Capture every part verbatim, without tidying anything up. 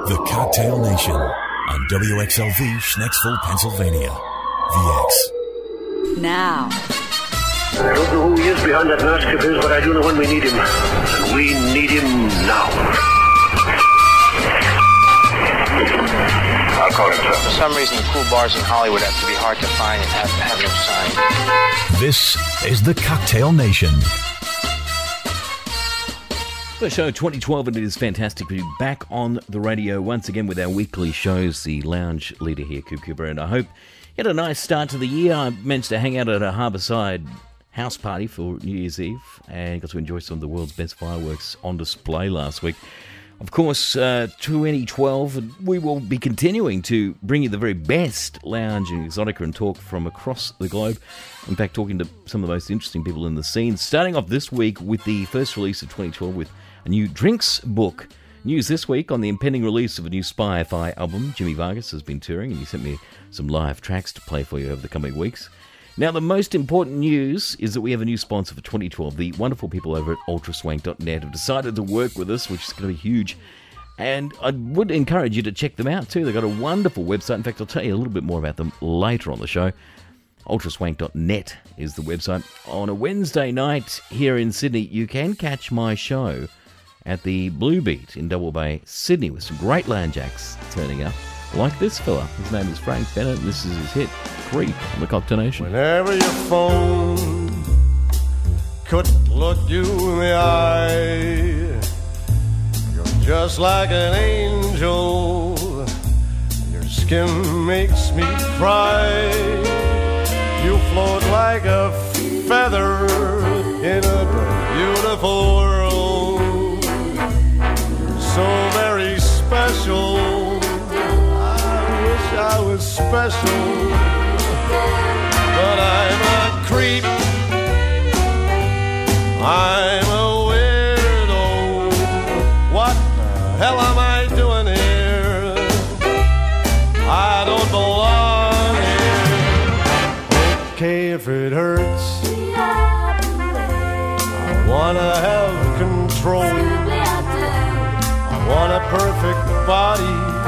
The Cocktail Nation on W X L V, Schnecksville, Pennsylvania. V X. Now. I don't know who he is behind that mask of his, but I do know when we need him. And we need him now. I'll call him, sir. For some reason, the cool bars in Hollywood have to be hard to find and have, have no sign. This is the Cocktail Nation. The show twenty twelve, and it is fantastic to be back on the radio once again with our weekly shows. The lounge leader here, Coop Cooper, and I hope you had a nice start to the year. I managed to hang out at a Harbourside house party for New Year's Eve and got to enjoy some of the world's best fireworks on display last week. Of course, uh, twenty twelve, we will be continuing to bring you the very best lounge and exotica and talk from across the globe. In fact, talking to some of the most interesting people in the scene. Starting off this week with the first release of twenty twelve with a new drinks book. News this week on the impending release of a new Spy-Fi album. Jimmy Vargas has been touring and he sent me some live tracks to play for you over the coming weeks. Now, the most important news is that we have a new sponsor for twenty twelve. The wonderful people over at ultra swank dot net have decided to work with us, which is going to be huge. And I would encourage you to check them out too. They've got a wonderful website. In fact, I'll tell you a little bit more about them later on the show. ultra swank dot net is the website. On a Wednesday night here in Sydney, you can catch my show at the Blue Beat in Double Bay, Sydney, with some great lounge acts turning up, like this fella. His name is Frank Bennett, and this is his hit, Creep, on the Cocktail Nation. Whenever your phone couldn't look you in the eye, you're just like an angel, your skin makes me cry. You float like a feather in a beautiful world. So very special. I wish I was special, but I'm a creep. I'm a weirdo. What the hell am I doing here? I don't belong here. Okay, if it hurts, I wanna have control. I want a perfect body,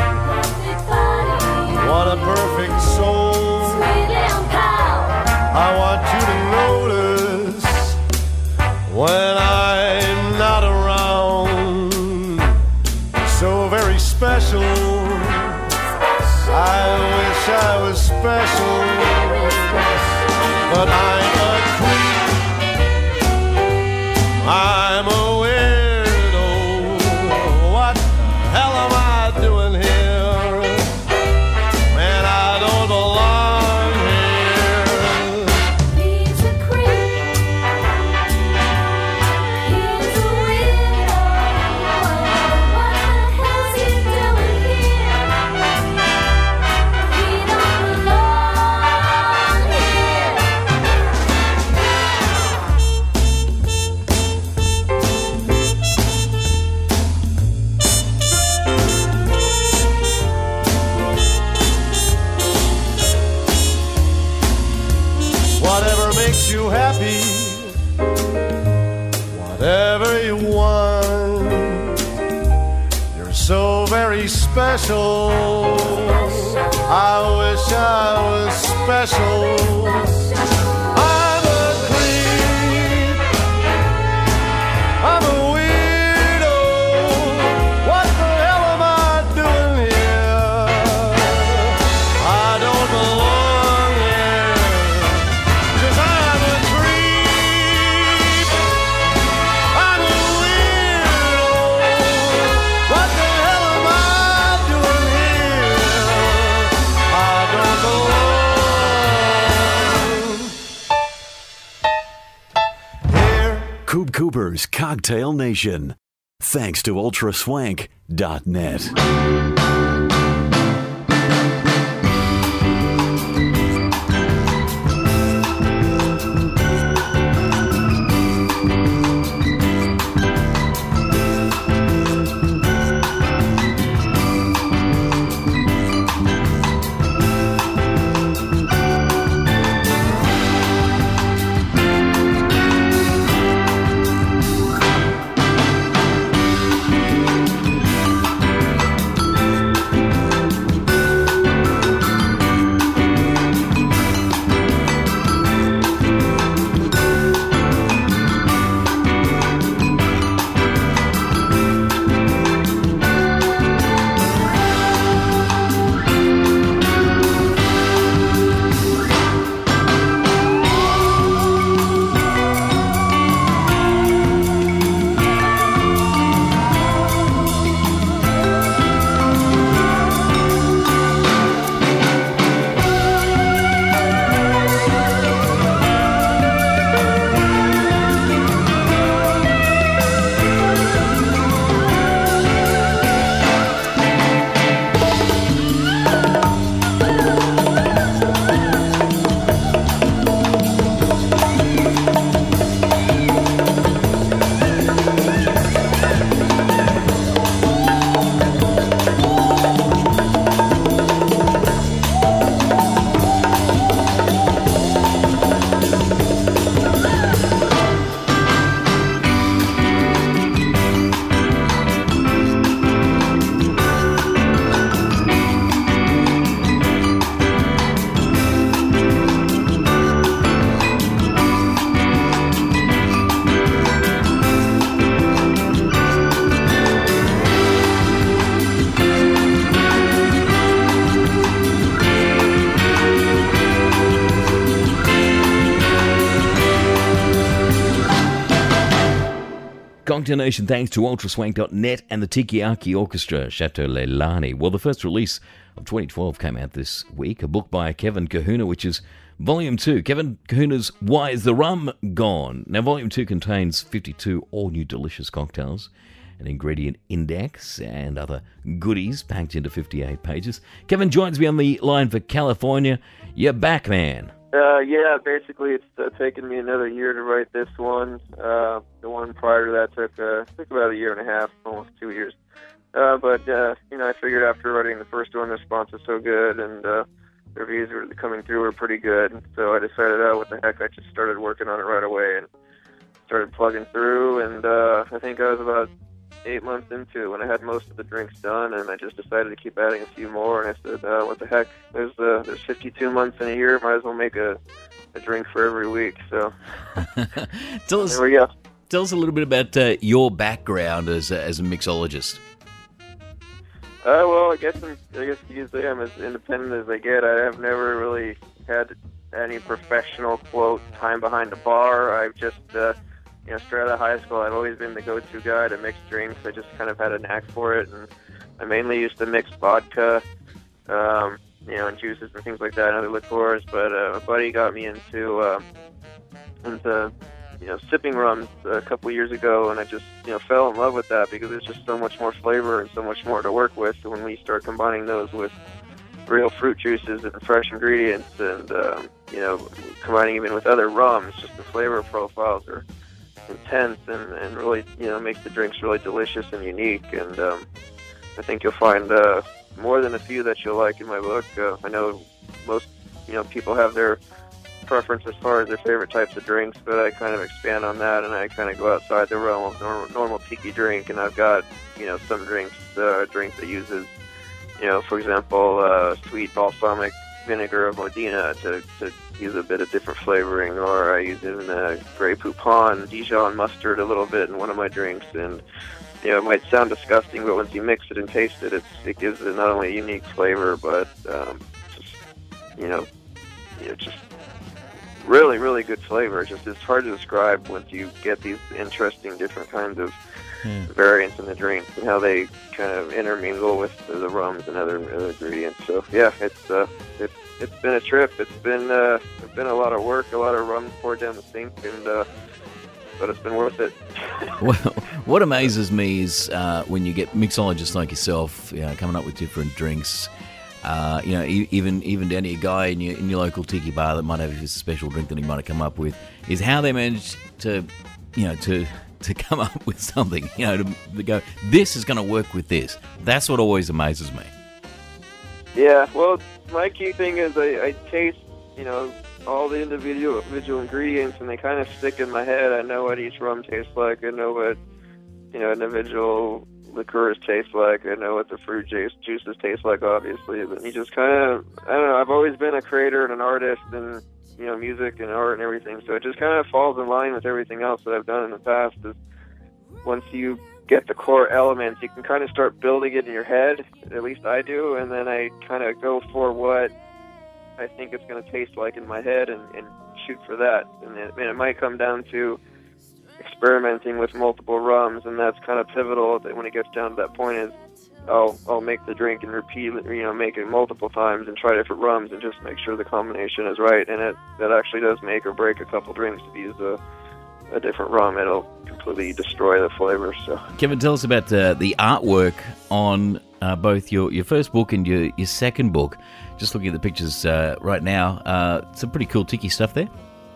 I want a perfect soul. I want you to notice when I'm not around. So very special. I wish I was special, but I'm a creep. I'm a you happy, whatever you want. You're so very special. I wish I was special. I'm a creep. I'm a weirdo. What the hell am I doing here? I don't belong. Coop Cooper's Cocktail Nation. Thanks to ultra swank dot net. Cocktail Nation, thanks to ultra swank dot net and the Tiki Aki Orchestra, Chateau Leilani. Well, the first release of twenty twelve came out this week, a book by Kevin Kahuna, which is Volume two. Kevin Kahuna's Why Is the Rum Gone? Now, Volume two contains fifty-two all-new delicious cocktails, an ingredient index, and other goodies packed into fifty-eight pages. Kevin joins me on the line for California. You're back, man. Uh, yeah, basically it's uh, taken me another year to write this one. Uh, the one prior to that took, uh, took about a year and a half, almost two years. Uh, but, uh, you know, I figured after writing the first one, the response was so good, and uh, the reviews were coming through were pretty good. So I decided, oh, what the heck, I just started working on it right away and started plugging through, and uh, I think I was about eight months into it when I had most of the drinks done, and I just decided to keep adding a few more, and I said, uh, what the heck, there's uh, there's fifty-two months in a year, might as well make a, a drink for every week, so tell us, there we go. Tell us a little bit about uh, your background as a, as a mixologist. Uh, well, I guess I'm, I guess you could say I'm as independent as I get. I have never really had any professional, quote, time behind the bar. I've just... Uh, You know, straight out of high school, I've always been the go-to guy to mix drinks. I just kind of had a knack for it, and I mainly used to mix vodka, um, you know, and juices and things like that, and other liqueurs. But uh, a buddy got me into uh, into you know sipping rums a couple years ago, and I just you know fell in love with that because there's just so much more flavor and so much more to work with. So when we start combining those with real fruit juices and fresh ingredients, and um, you know, combining even with other rums, just the flavor profiles are intense and, and really, you know, makes the drinks really delicious and unique. And um, I think you'll find uh, more than a few that you'll like in my book. Uh, I know most, you know, people have their preference as far as their favorite types of drinks, but I kind of expand on that, and I kind of go outside the realm of normal, normal tiki drink. And I've got, you know, some drinks, uh, drinks that uses, you know, for example, uh, sweet balsamic vinegar of Modena to, to use a bit of different flavoring, or I use it in a Grey Poupon, Dijon mustard a little bit in one of my drinks, and you know, it might sound disgusting, but once you mix it and taste it, it's, it gives it not only a unique flavor, but um, just, you know, you know, just really, really good flavor. Just it's hard to describe once you get these interesting different kinds of Hmm. variants in the drinks and how they kind of intermingle with the, the rums and other, other ingredients. So yeah, it's uh, it's it's been a trip. It's been uh, it's been a lot of work, a lot of rums poured down the sink, and uh, but it's been worth it. Well, what amazes me is uh, when you get mixologists like yourself, you know, coming up with different drinks. Uh, you know, e- even even down to your guy in your in your local tiki bar that might have a special drink that he might have come up with, is how they manage to, you know, to. to come up with something, you know, to, to go, this is going to work with this. That's what always amazes me. Yeah, well, my key thing is I, I taste, you know, all the individual, individual ingredients, and they kind of stick in my head. I know what each rum tastes like. I know what, you know, individual liqueurs taste like. I know what the fruit juice, juices taste like, obviously. But you just kind of, I don't know, I've always been a creator and an artist, and you know, music and art and everything. So it just kind of falls in line with everything else that I've done in the past. Is once you get the core elements, you can kind of start building it in your head. At least I do. And then I kind of go for what I think it's going to taste like in my head and, and shoot for that. And it, and it might come down to experimenting with multiple rums, and that's kind of pivotal when it gets down to that point. Is I'll I'll make the drink and repeat it, you know, make it multiple times and try different rums and just make sure the combination is right. And it that actually does make or break a couple drinks if you use a, a different rum. It'll completely destroy the flavor. So, Kevin, tell us about uh, the artwork on uh, both your, your first book and your, your second book. Just looking at the pictures uh, right now, uh, some pretty cool tiki stuff there.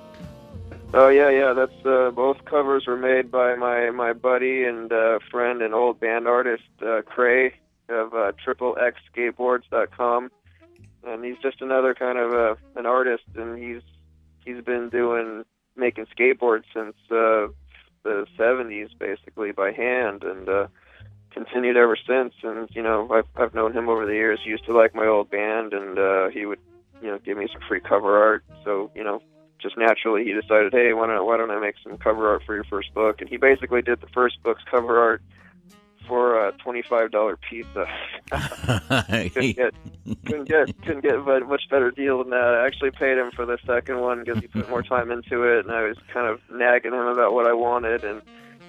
Oh yeah, yeah. That's uh, both covers were made by my my buddy and uh, friend and old band artist uh, Cray of uh, triple X skateboards dot com, and he's just another kind of uh, an artist, and he's he's been doing making skateboards since uh, the seventies, basically by hand, and uh, continued ever since. And you know, I've I've known him over the years. He used to like my old band, and uh, he would you know give me some free cover art. So you know. Just naturally, he decided, hey, why don't, why don't I make some cover art for your first book? And he basically did the first book's cover art for a twenty-five dollars pizza. couldn't, get, couldn't get couldn't get a much better deal than that. I actually paid him for the second one because he put more time into it, and I was kind of nagging him about what I wanted. And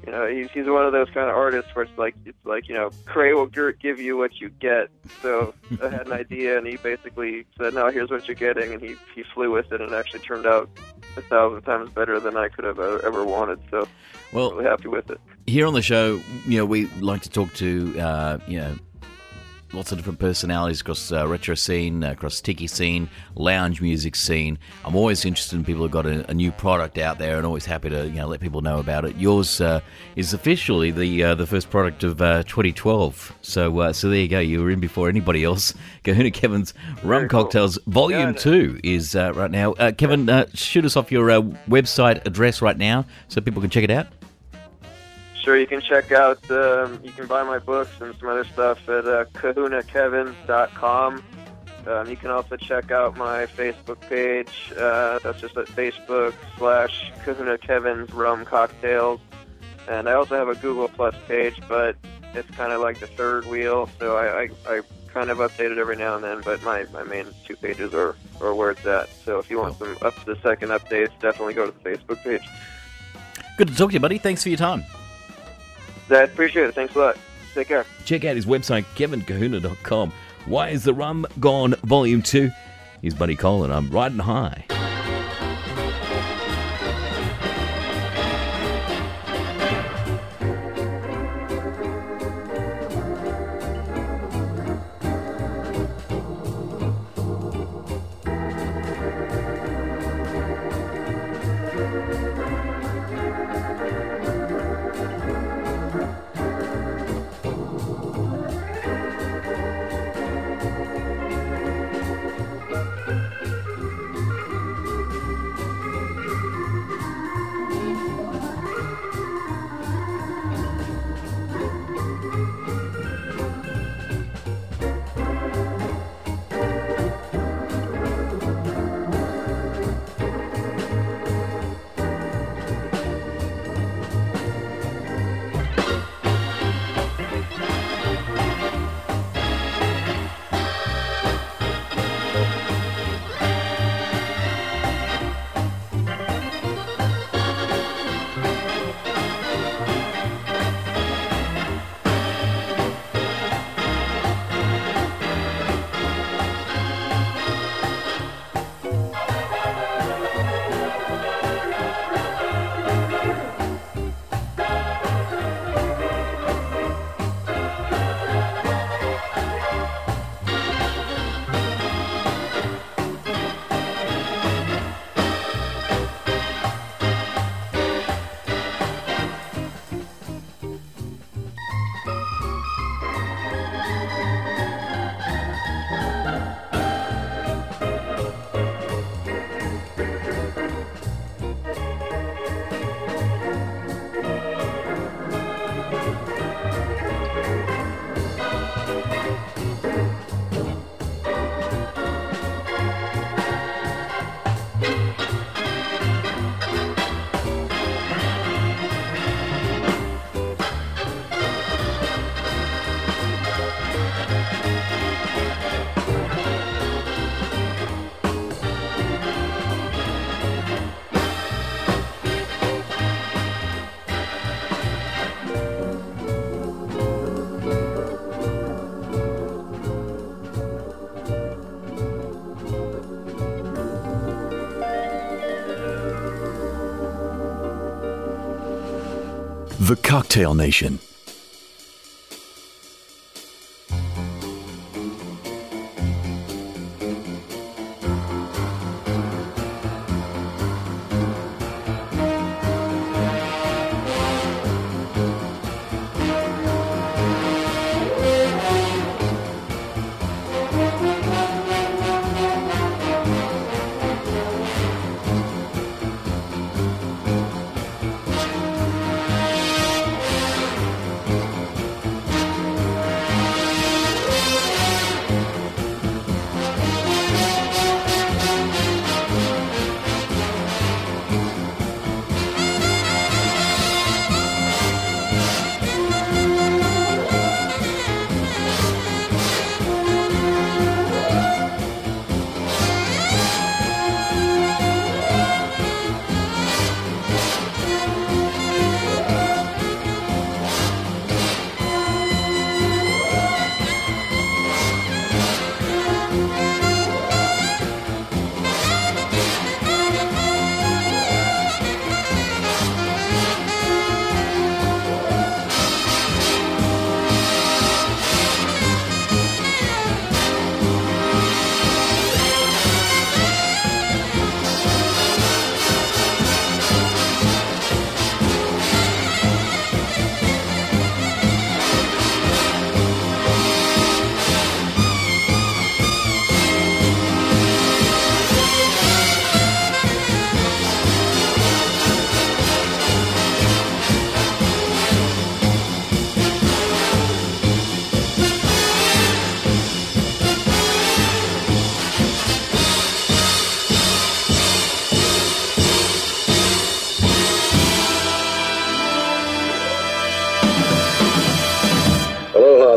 You know, he's he's one of those kind of artists where it's like it's like you know, Cray will g- give you what you get. So I had an idea, and he basically said, "No, here's what you're getting," and he he flew with it, and it actually turned out a thousand times better than I could have ever wanted. So well, I'm really happy with it. Here on the show, you know, we like to talk to uh, you know. lots of different personalities across uh, retro scene, uh, across tiki scene, lounge music scene. I'm always interested in people who've got a, a new product out there, and always happy to you know let people know about it. Yours uh, is officially the uh, the first product of uh, twenty twelve. So uh, so there you go. You were in before anybody else. Kahuna Kevin's Rum Very cool. Cocktails Volume Yeah, Two is uh, right now. Uh, Kevin, uh, shoot us off your uh, website address right now so people can check it out. Sure, you can check out, um, you can buy my books and some other stuff at uh, kahuna kevin dot com. Um, you can also check out my Facebook page. Uh, that's just at Facebook slash Kahuna Kevin's Rum Cocktails. And I also have a Google Plus page, but it's kind of like the third wheel, so I, I, I kind of update it every now and then, but my, my main two pages are, are where it's at. So if you want some up-to-the-second updates, definitely go to the Facebook page. Good to talk to you, buddy. Thanks for your time. I appreciate it. Thanks a lot. Take care. Check out his website, kevin kahuna dot com. Why is the Rum Gone Volume two? Here's Buddy Cole, and I'm riding high. The Cocktail Nation.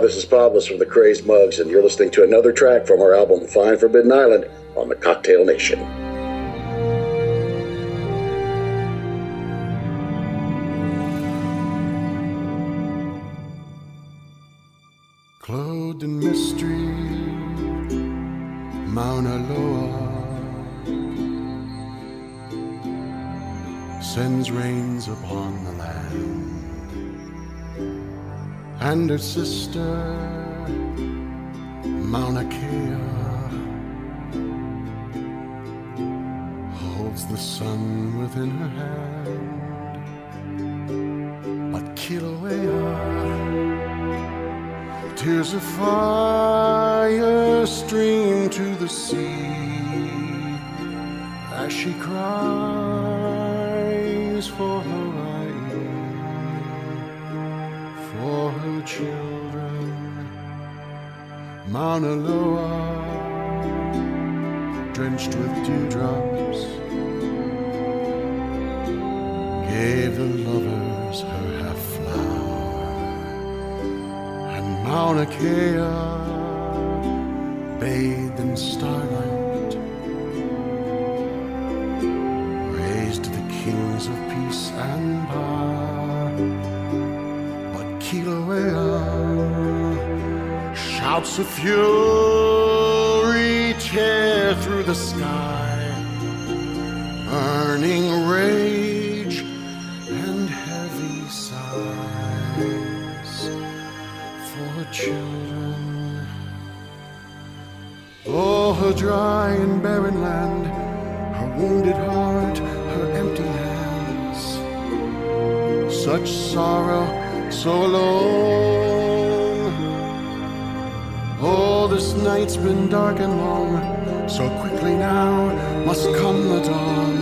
this is Pablos from the Crazed Mugs, and you're listening to another track from our album Fine Forbidden Island on the Cocktail Nation. Clothed in mystery, Mauna Loa sends rains upon the land, and her sister, Mauna Kea, holds the sun within her hand. But Kilauea, tears of fire stream to the sea as she cries for Hawaii, for her children. Mauna Loa, drenched with dewdrops, gave the lovers her half-flower, and Mauna Kea, bathed in starlight, raised the kings of peace and power. But Kilauea, shouts of fury tear through the sky, burning rage and heavy sighs for her children. Oh, her dry and barren land, her wounded heart, her empty hands, such sorrow, so alone. Oh, this night's been dark and long, so quickly now must come the dawn.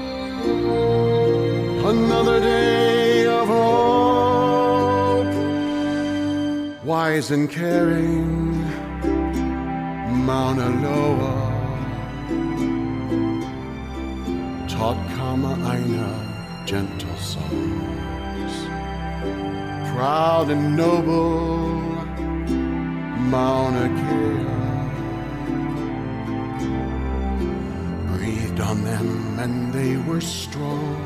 Another day of hope, wise and caring, Mauna Loa taught Kama'aina gentle songs. Proud and noble, Mauna Kea breathed on them and they were strong.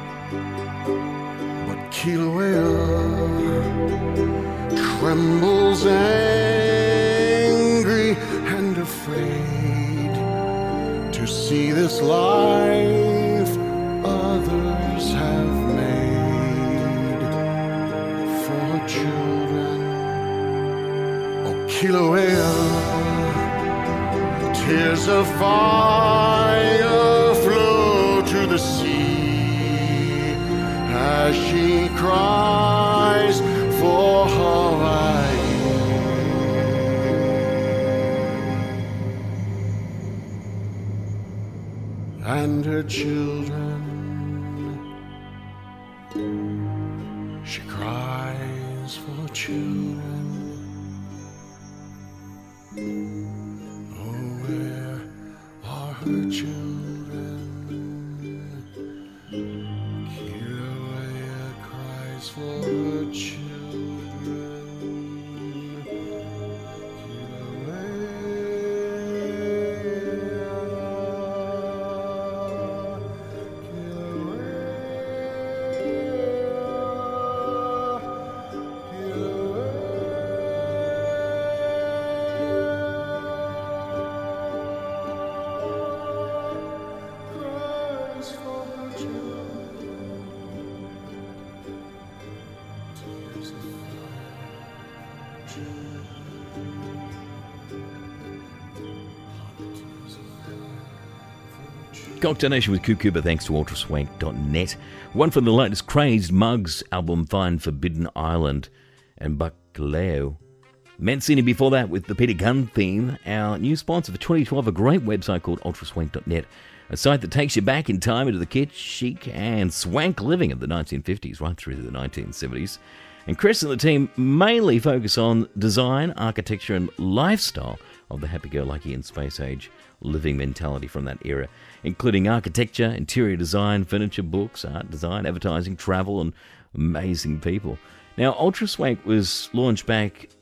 But Kilauea trembles angry and afraid to see this life others have made for children. Oh, Kilauea, tears of fire flow to the sea as she cries for Hawaii. And her children, she cries for children. Oh, where are her children? Kilauea cries for her children. Cocktail Nation with Kukuba, thanks to ultra swank dot net. One from the latest Crazed Mugs album, Fine Forbidden Island, and Buckaleo. Mancini before that with the Peter Gunn theme, our new sponsor for twenty twelve, a great website called ultra swank dot net, a site that takes you back in time into the kitsch, chic, and swank living of the nineteen fifties right through to the nineteen seventies. And Chris and the team mainly focus on design, architecture, and lifestyle of the happy-go-lucky and space-age living mentality from that era, including architecture, interior design, furniture, books, art design, advertising, travel, and amazing people. Now, Ultra Swank was launched back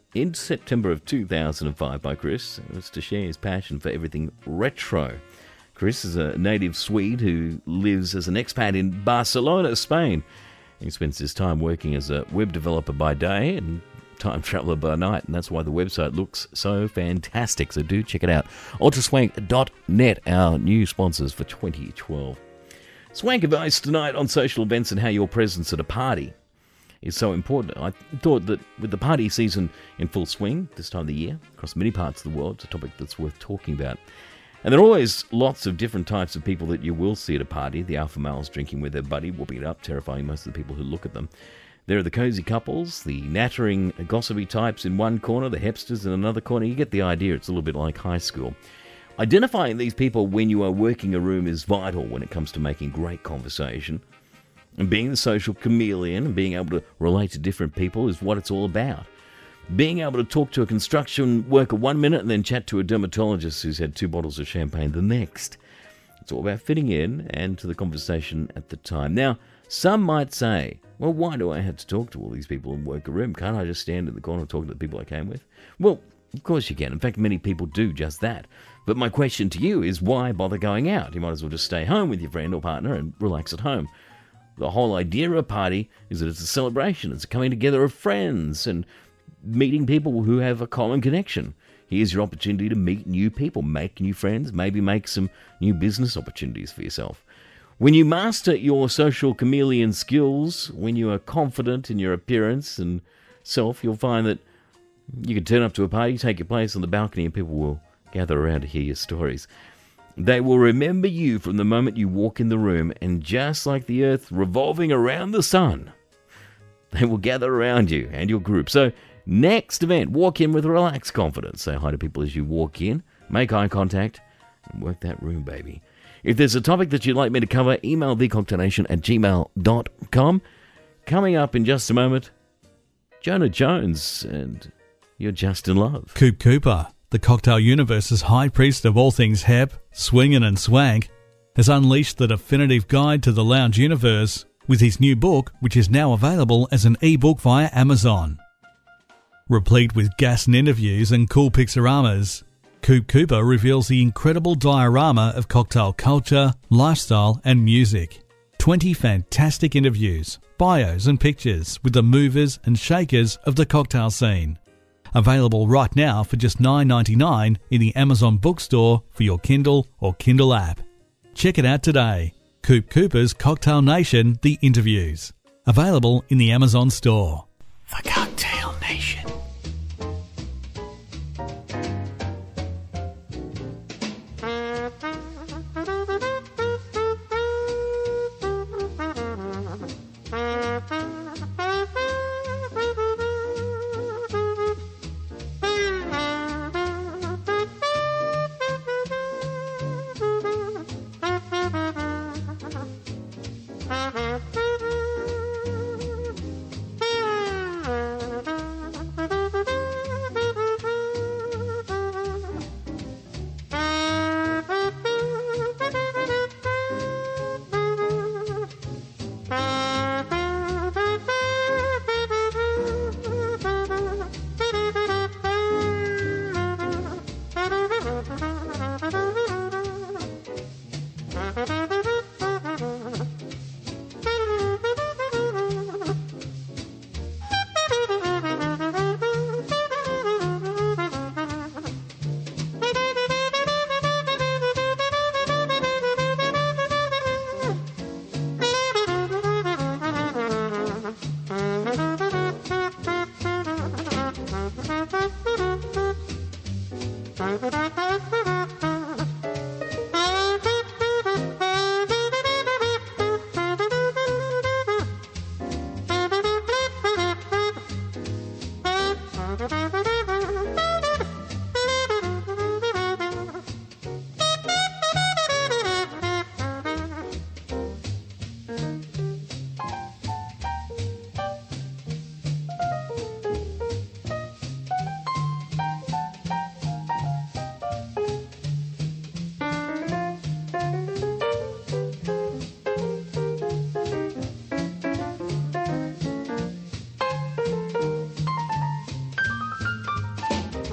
in September of two thousand five by Chris. It was to share his passion for everything retro. Chris is a native Swede who lives as an expat in Barcelona, Spain. He spends his time working as a web developer by day and time traveller by night, and that's why the website looks so fantastic. So do check it out. ultraswank dot net, our new sponsors for twenty twelve. Swank advice tonight on social events and how your presence at a party is so important. I thought that with the party season in full swing this time of the year, across many parts of the world, it's a topic that's worth talking about. And there are always lots of different types of people that you will see at a party. The alpha males drinking with their buddy, whooping it up, terrifying most of the people who look at them. There are the cosy couples, the nattering, gossipy types in one corner, the hipsters in another corner. You get the idea. It's a little bit like high school. Identifying these people when you are working a room is vital when it comes to making great conversation. And being the social chameleon and being able to relate to different people is what it's all about. Being able to talk to a construction worker one minute and then chat to a dermatologist who's had two bottles of champagne the next. It's all about fitting in and to the conversation at the time. Now, some might say, well, why do I have to talk to all these people and work a room? Can't I just stand in the corner and talk to the people I came with? Well, of course you can. In fact, many people do just that. But my question to you is, why bother going out? You might as well just stay home with your friend or partner and relax at home. The whole idea of a party is that it's a celebration. It's a coming together of friends and meeting people who have a common connection. Here's your opportunity to meet new people, make new friends, maybe make some new business opportunities for yourself. When you master your social chameleon skills, when you are confident in your appearance and self, you'll find that you can turn up to a party, take your place on the balcony, and people will gather around to hear your stories. They will remember you from the moment you walk in the room, and just like the earth revolving around the sun, they will gather around you and your group. So, next event, walk in with relaxed confidence. Say hi to people as you walk in, make eye contact, and work that room, baby. If there's a topic that you'd like me to cover, email the cocktail nation at gmail dot com. Coming up in just a moment, Jonah Jones, and you're just in love. Coop Cooper, the cocktail universe's high priest of all things hep, swingin' and swank, has unleashed the definitive guide to the lounge universe with his new book, which is now available as an ebook via Amazon. Replete with gas and interviews and cool pixoramas, Coop Cooper reveals the incredible diorama of cocktail culture, lifestyle and music. twenty fantastic interviews, bios and pictures with the movers and shakers of the cocktail scene. Available right now for just nine dollars and ninety-nine cents in the Amazon bookstore for your Kindle or Kindle app. Check it out today. Coop Cooper's Cocktail Nation, The Interviews. Available in the Amazon store. The Cocktail Nation.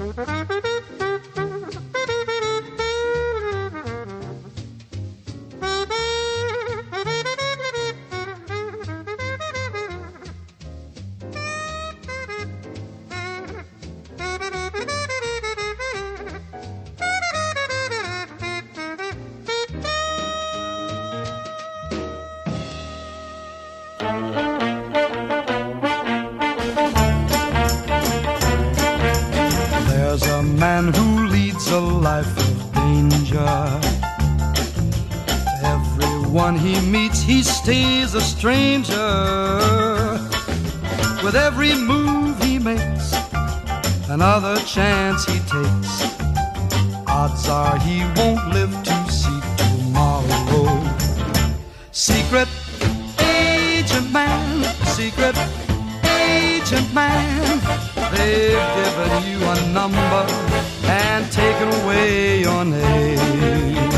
There's a man who leads a life of danger. Everyone he meets, he stays a stranger. With every move he makes, another chance he takes, odds are he won't live to see tomorrow. Secret agent man, secret agent man, they've given you a number and taken away your name.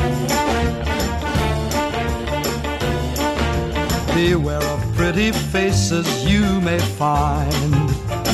Beware of pretty faces you may find.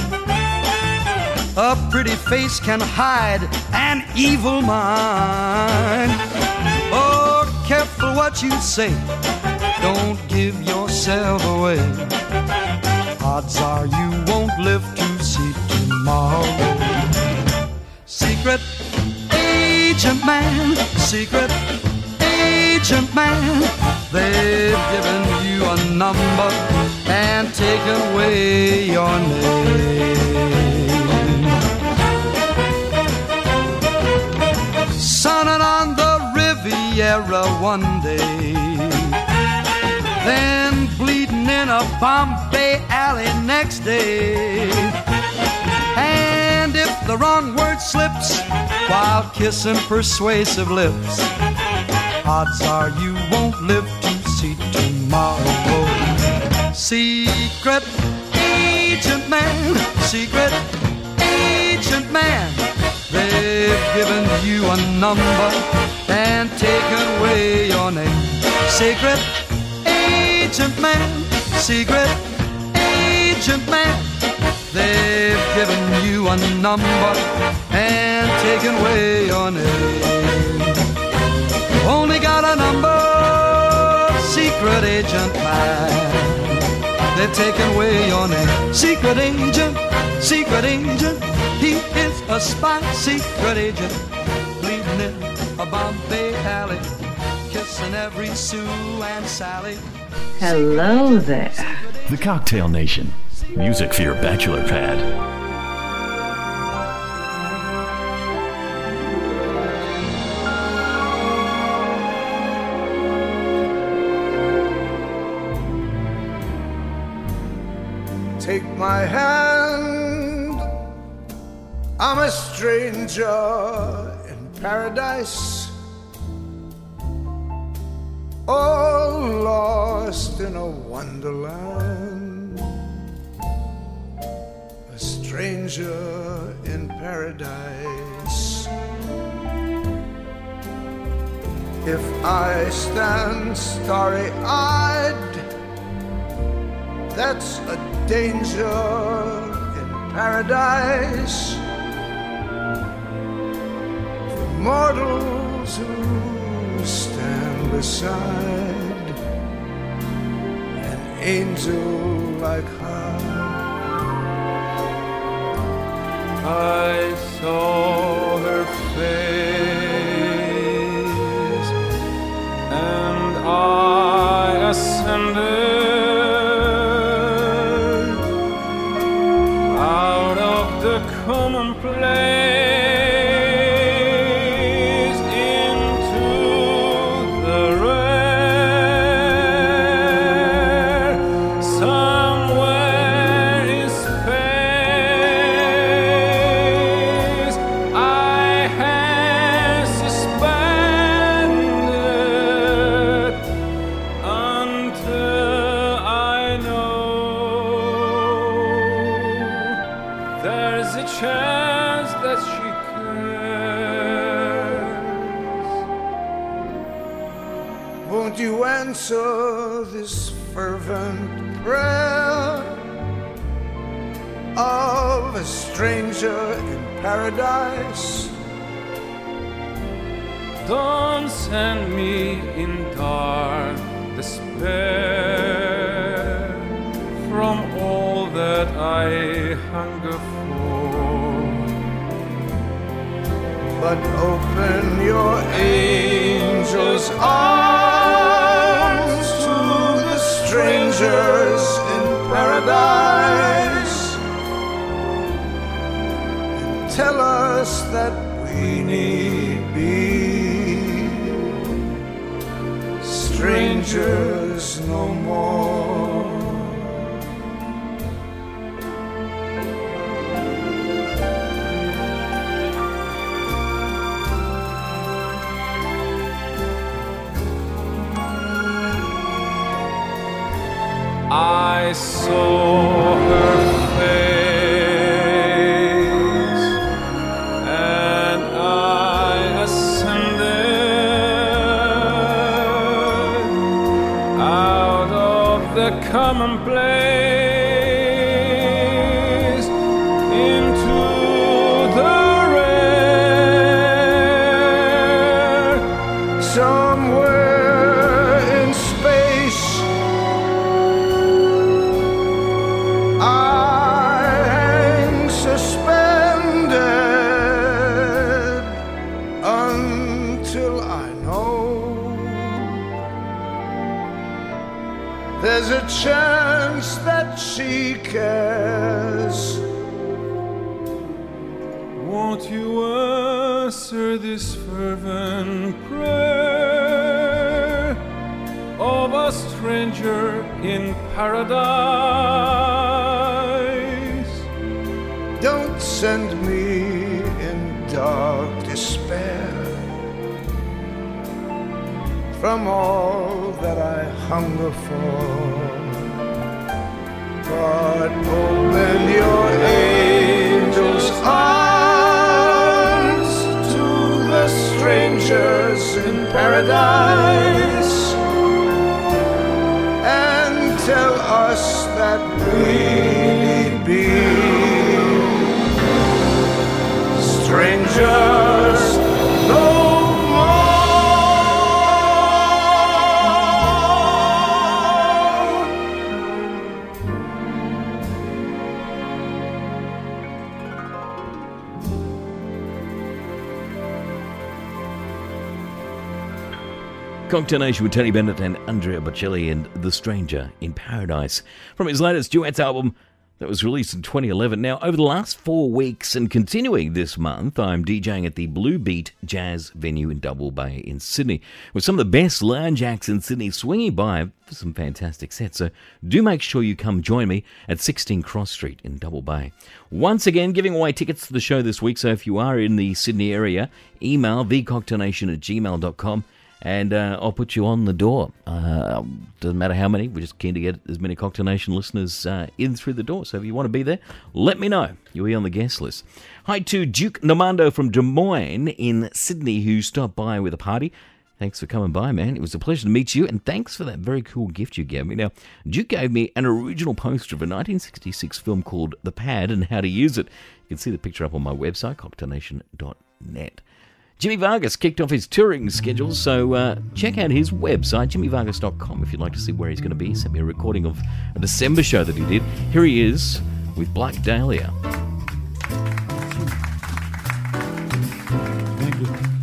A pretty face can hide an evil mind. Oh, careful what you say, don't give yourself away. Odds are you won't live to see tomorrow. Secret agent man, secret agent man, they've given you a number and taken away your name. Sunning on the Riviera one day, then bleeding in a Bombay alley next day. And if the wrong word slips while kissing persuasive lips, odds are you won't live to see tomorrow. Secret agent man, secret agent man, they've given you a number and taken away your name. Secret agent man, secret agent man, they've given you a number and taken away your name. Only got a number, secret agent man, they've taken away your name. Secret agent, secret agent, he is a spy. Secret agent, bleeding in a Bombay alley, kissing every Sue and Sally. Hello there. The Cocktail Nation. Music for your bachelor pad. Take my hand, I'm a stranger in paradise, all lost in a wonderland. A stranger in paradise. If I stand starry-eyed, that's a danger in paradise. For mortals who stand beside an angel like her. I saw her face and I ascended out of the commonplace into the rare. Somewhere in space I had suspended until I know there's a chance that she cares. Won't you answer this fervent prayer of a stranger in paradise. Don't send me in dark despair from all that I hunger for, but open your angel's arms to the strangers in paradise, and tell us that we need be strangers no more. I saw her face and I ascended out of the commonplace into the rare. Somewhere in space I hang suspended until I know there's a chance that she cares. Won't you answer this fervent prayer of a stranger in paradise? Don't send me in dark despair from all that I hunger for, but open your angel's arms to the strangers in paradise, and tell us that we need be strangers no Cocktail Nation with Tony Bennett and Andrea Bocelli and The Stranger in Paradise from his latest duets album that was released in twenty eleven. Now, over the last four weeks and continuing this month, I'm DJing at the Blue Beat Jazz venue in Double Bay in Sydney with some of the best lounge acts in Sydney swinging by for some fantastic sets. So do make sure you come join me at sixteen Cross Street in Double Bay. Once again, giving away tickets to the show this week, so if you are in the Sydney area, email the cocktail nation at gmail dot com. And uh, I'll put you on the door. Uh, doesn't matter how many. We're just keen to get as many Cocktail Nation listeners uh, in through the door. So if you want to be there, let me know. You'll be on the guest list. Hi to Duke Normando from Des Moines in Sydney, who stopped by with a party. Thanks for coming by, man. It was a pleasure to meet you, and thanks for that very cool gift you gave me. Now, Duke gave me an original poster of a nineteen sixty-six film called The Pad and How to Use It. You can see the picture up on my website, cocktail nation dot net. Jimmy Vargas kicked off his touring schedule, so uh, check out his website, jimmy vargas dot com, if you'd like to see where he's going to be. He sent me a recording of a December show that he did. Here he is with Black Dahlia. Thank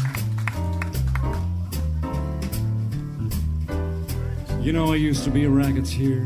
you. You know, I used to be a racketeer,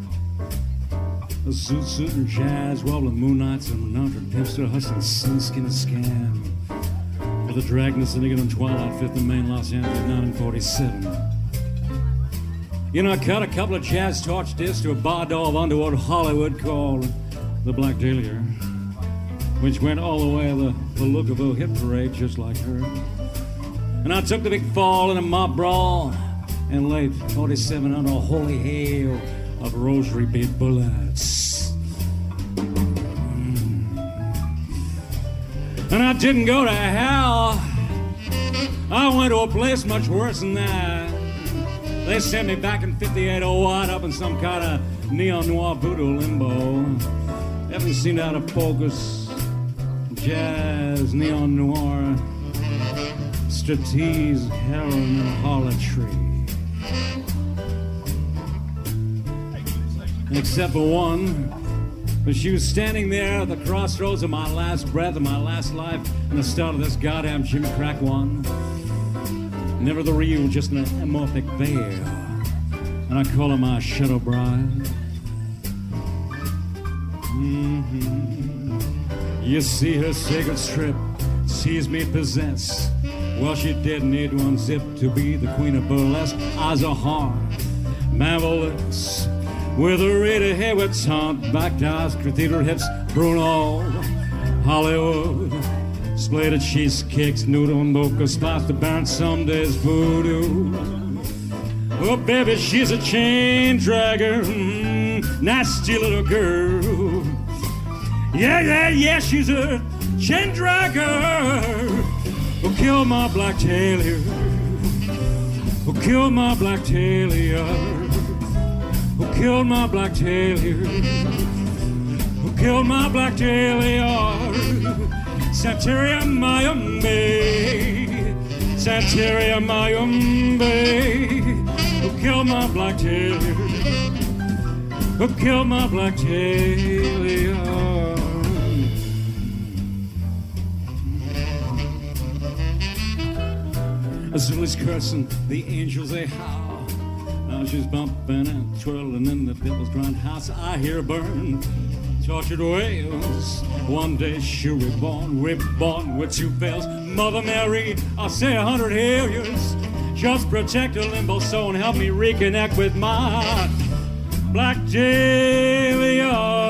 a zoot suit and jazz, wobbling moon nights and mountain hipster hustling sun-skin and scam. The Dragnet Syndicate on Twilight Fifth in Main, Los Angeles, nineteen forty-seven. You know, I cut a couple of jazz torch discs to a bar door of underworld Hollywood called the Black Dahlia, which went all the way the, the look of a hit parade just like her. And I took the big fall in a mob brawl in late forty-seven under a holy hail of rosary bead bullets. And I didn't go to hell. I went to a place much worse than that. They sent me back in fifty-eight oh one up in some kind of neo-noir voodoo limbo. Everything seemed out of focus. Jazz, neon noir, striptease, heroin, and harlotry. Except for one, but she was standing there at the crossroads of my last breath of my last life and the start of this goddamn Jimmy Crack one. Never the real, just an amorphic veil. And I call her my shadow bride. Mm-hmm. You see her sacred strip, sees me possess. Well, she didn't need one zip to be the queen of burlesque. Eyes are hard, marvelous, with a reddy hair with taunt, back eyes, cathedral hips, Bruno, Hollywood. Split of cheesecakes, noodle and mocha, spice to burn some days voodoo. Oh, baby, she's a chain dragger, mm, nasty little girl. Yeah, yeah, yeah, she's a chain dragger. Oh, kill my black tailor. Oh, kill my black tailor. Oh, kill my black tailor. Oh, kill my black tailor. Santeria Mayumbe, Santeria Mayumbe, who killed my black tailor, who killed my black tailor. Azuli's cursing, the angels they howl. Now she's bumping and twirling in the devil's grindhouse. I hear her burn. Tortured wails. One day she'll be reborn, reborn with two veils. Mother Mary, I'll say a hundred years. Just protect her limbo soul and help me reconnect with my black Dahlia.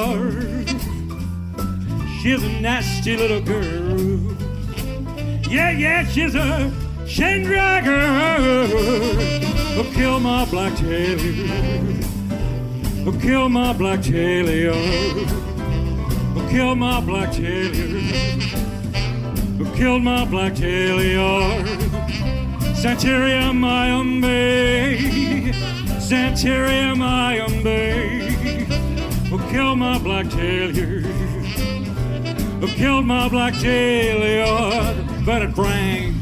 She's a nasty little girl. Yeah, yeah, she's a chain dragger. Who'll kill my black Dahlia. Who'll kill my black tailor? Who killed my black tailor? Who killed my black tailor? Santeria Mayumbe, Santeria Mayumbe. Who killed my black tailor? Who killed my black tailor? Bernard Frank.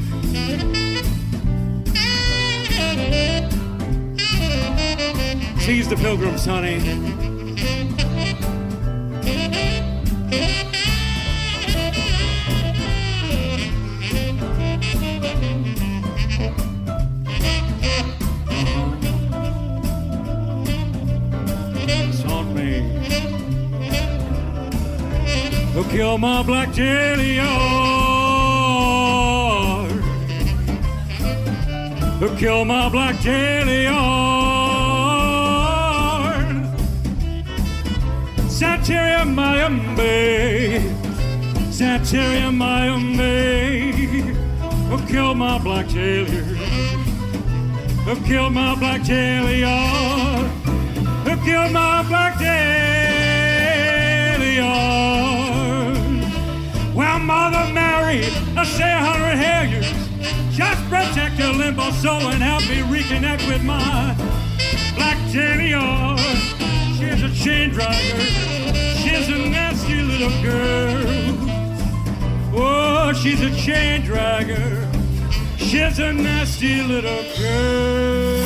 Seize the pilgrims, honey. Taunt me. Who killed my black tailor? Who killed my black tailor? Santeria Mayumbe, Santeria Mayumbe. Who killed my black tailor? Who killed my black tailor? Who killed my black tailor? Well, Mother Mary, I say a hundred hair years. Just protect her limbo soul and help me reconnect with my black tailor. She's a chain driver. She's a nasty little girl. Oh, she's a chain dragger. She's a nasty little girl.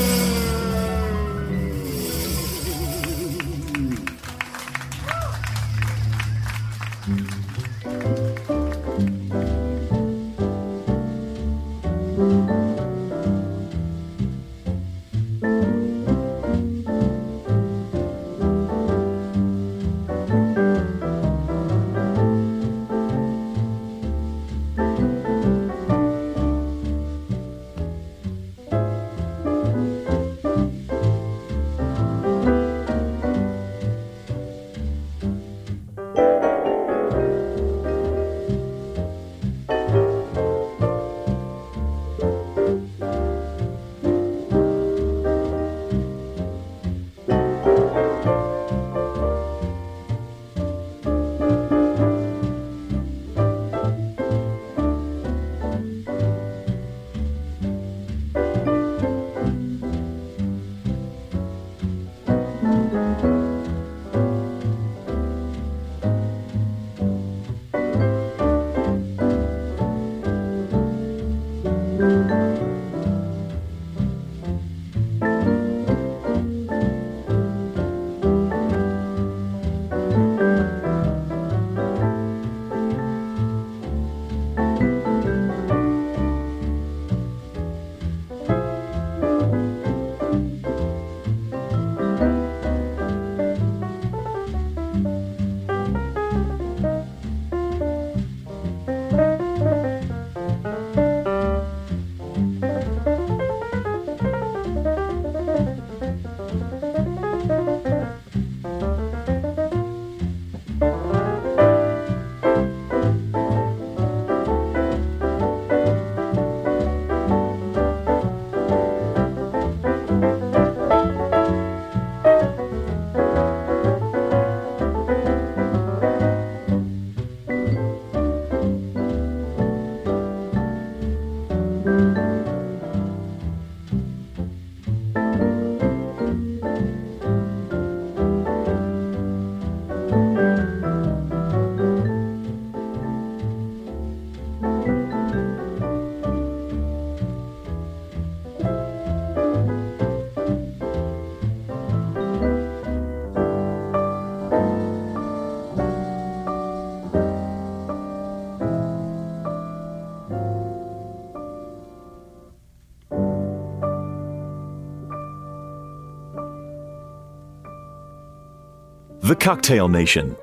The Cocktail Nation.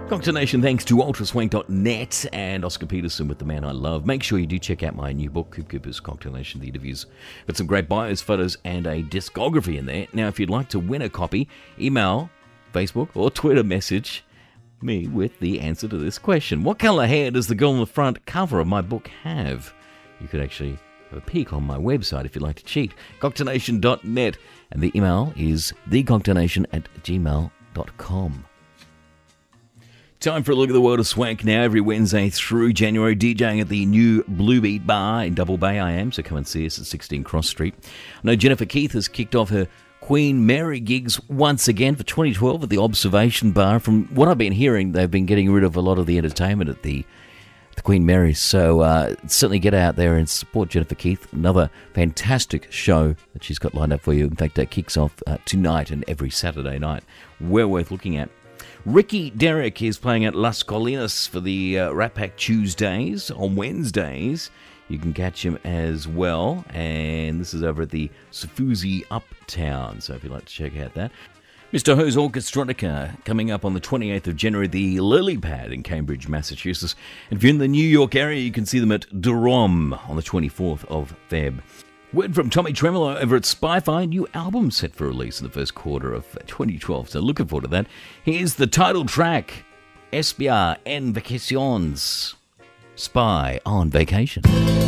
Cocktail Nation, thanks to ultra swank dot net and Oscar Peterson with The Man I Love. Make sure you do check out my new book, Coop Cooper's Cocktail Nation, the interviews. Got some great bios, photos, and a discography in there. Now, if you'd like to win a copy, email, Facebook, or Twitter message me with the answer to this question. What colour hair does the girl on the front cover of my book have? You could actually have a peek on my website if you'd like to cheat. cocktail nation dot net, and the email is the cocktail nation at gmail dot com. Time for a look at the world of swank now. Every Wednesday through January, DJing at the new Blue Beat Bar in Double Bay I am, so come and see us at sixteen Cross Street. I know Jennifer Keith has kicked off her Queen Mary gigs once again for twenty twelve at the Observation Bar. From what I've been hearing, they've been getting rid of a lot of the entertainment at the, the Queen Mary, so uh, certainly get out there and support Jennifer Keith. Another fantastic show that she's got lined up for you. In fact, that kicks off uh, tonight and every Saturday night. Well worth looking at. Ricky Derrick is playing at Las Colinas for the uh, Rat Pack Tuesdays. On Wednesdays, you can catch him as well. And this is over at the Safuzi Uptown, so if you'd like to check out that. Mister Ho's Orchestronica coming up on the twenty-eighth of January, the Lily Pad in Cambridge, Massachusetts. And if you're in the New York area, you can see them at Durham on the twenty-fourth of February. Word from Tommy Tremolo over at Spy-Fi, new album set for release in the first quarter of twenty twelve, so looking forward to that. Here's the title track, Espia en Vacaciones, Spy on Vacation.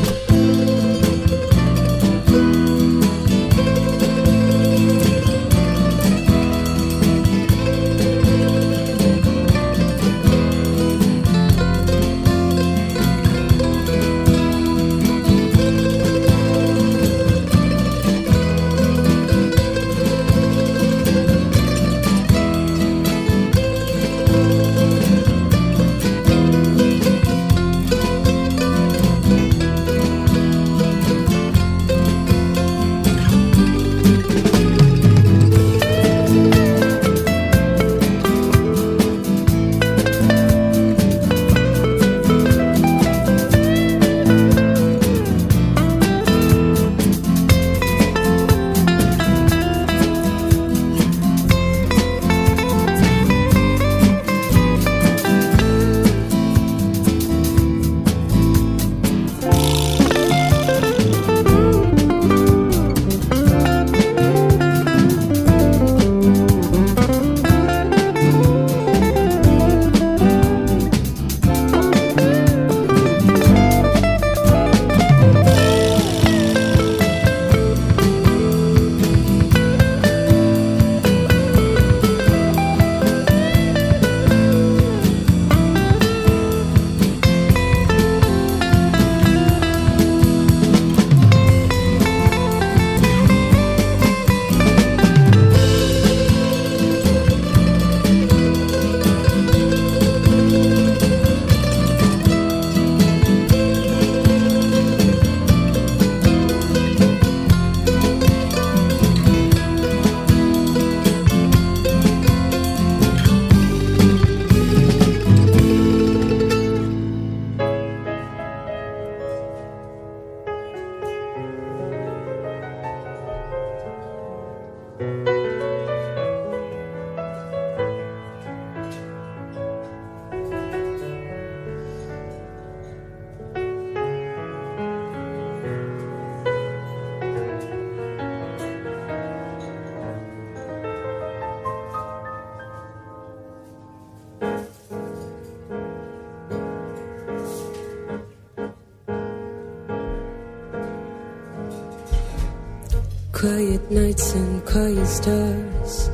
Quiet nights and quiet stars,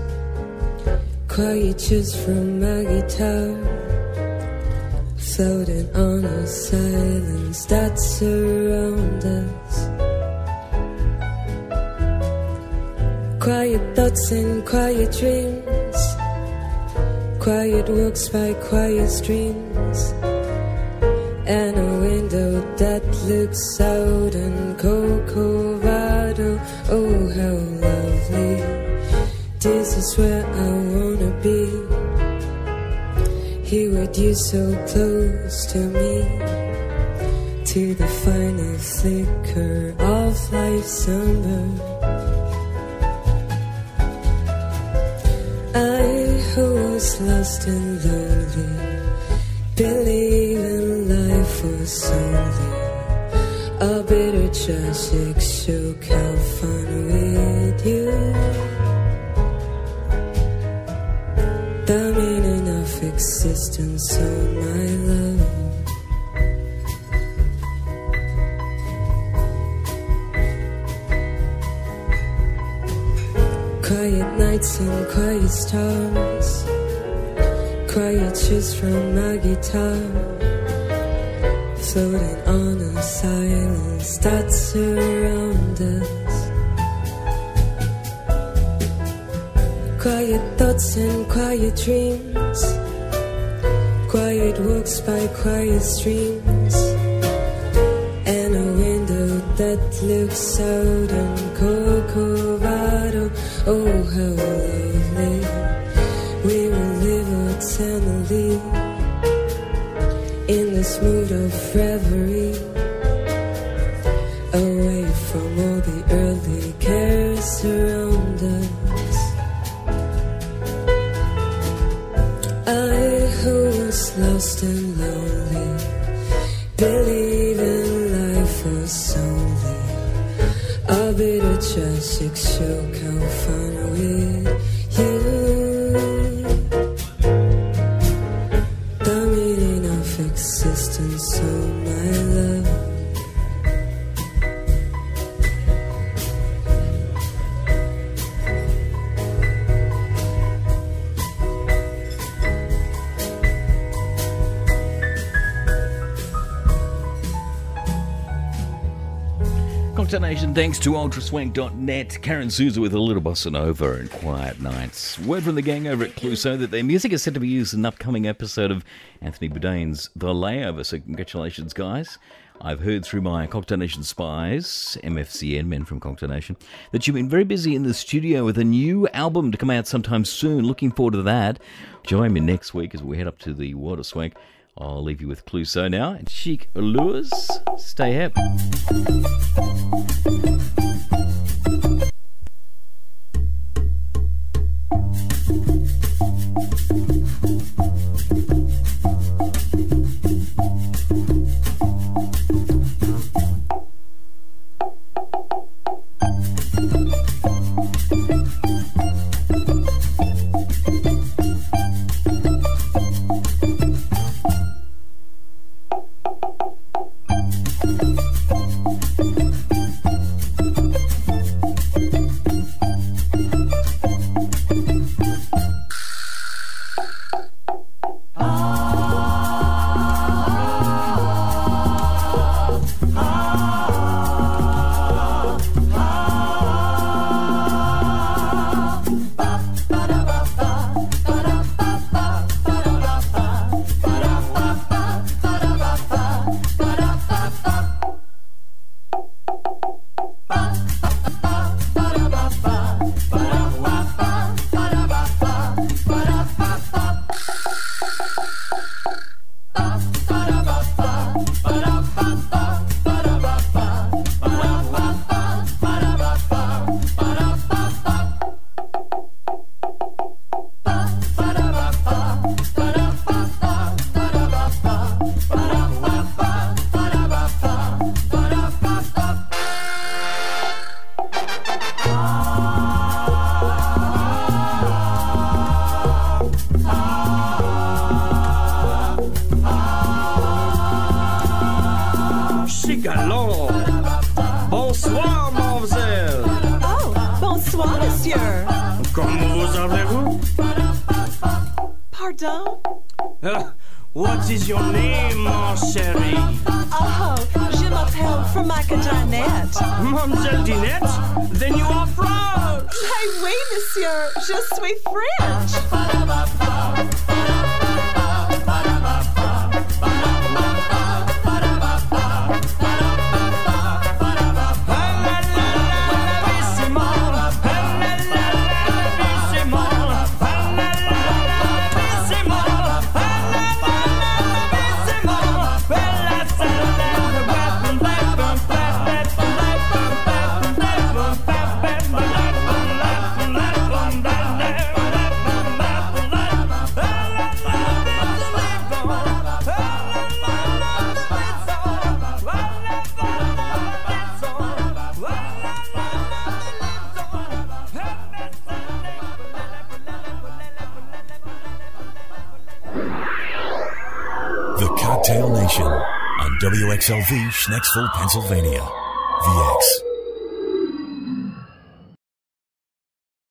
quiet cheers from my guitar, floating on a silence that surrounds us. Quiet thoughts and quiet dreams, quiet walks by quiet streams, and a window that looks out on Corcovado. Oh, how lovely. This is where I wanna be, here with you so close to me, to the final flicker of life's ember. I hold was lost and lonely, believing life was only a bitter tragic shook. Have fun with you. The meaning of existence, oh my love. Quiet nights and quiet stars, quiet chills from my guitar, floating on a silence that surrounds us. Quiet thoughts and quiet dreams, quiet walks by quiet streams, and a window that looks out on Corcovado. Oh, how lovely, we will live eternally in this mood of reverie, away from all the earthly cares around us. I who was lost and lonely, believing life was only a bitter tragic shock. How fun with you. The meaning of existence, oh my love. Cocktail Nation, thanks to ultra swank dot net. Karen Souza with a little bossa nova and Quiet Nights. Word from the gang over at Clouseau that their music is set to be used in an upcoming episode of Anthony Bourdain's The Layover, so congratulations, guys. I've heard through my Cocktail Nation spies, M F C N, men from Cocktail Nation, that you've been very busy in the studio with a new album to come out sometime soon. Looking forward to that. Join me next week as we head up to the Water Swank. I'll leave you with Clouseau now. And Chic Allures. Stay happy. What is your name, mon chéri? Oh, je m'appelle Fromaka Dinette. Mademoiselle Dinette? Then you are French. Hey, oui, monsieur. Je suis French. Cocktail Nation on W X L V, Schnecksville, Pennsylvania. V X.